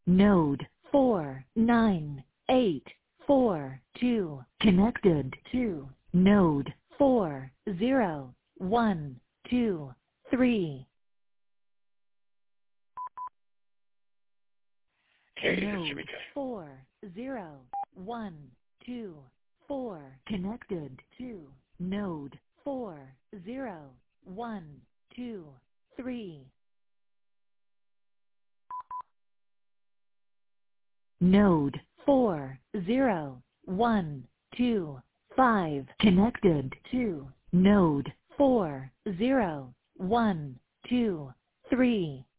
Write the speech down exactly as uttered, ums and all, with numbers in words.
Node four nine eight four two connected to node four zero one two three. Hey, this is Node Jimmy K. four zero one two four connected to node four zero one two three. Node four zero one two five connected to node four zero one two three.